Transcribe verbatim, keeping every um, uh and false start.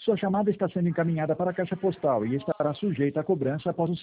Sua chamada está sendo encaminhada para a caixa postal e estará sujeita a cobrança após o